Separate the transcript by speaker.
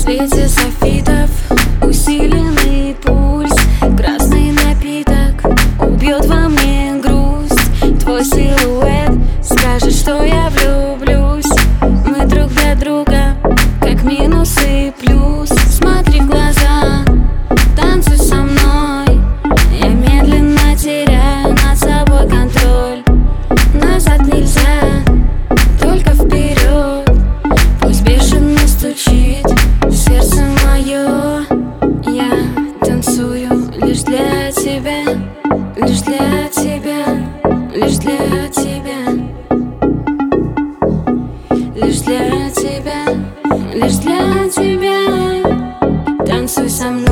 Speaker 1: свете софитов усиленный пульс. Красный напиток убьет во мне грусть. Твой силуэт скажет, что я влюблюсь. Мы друг для друга как минус и плюс. Смотри в глаза, танцуй со мной. Я медленно теряю над собой контроль. Назад нельзя, только вперед. Пусть бешено стучит сердце мое. Я танцую лишь для тебя, лишь для тебя, лишь для тебя, лишь для тебя, лишь для тебя. Танцуй со мной.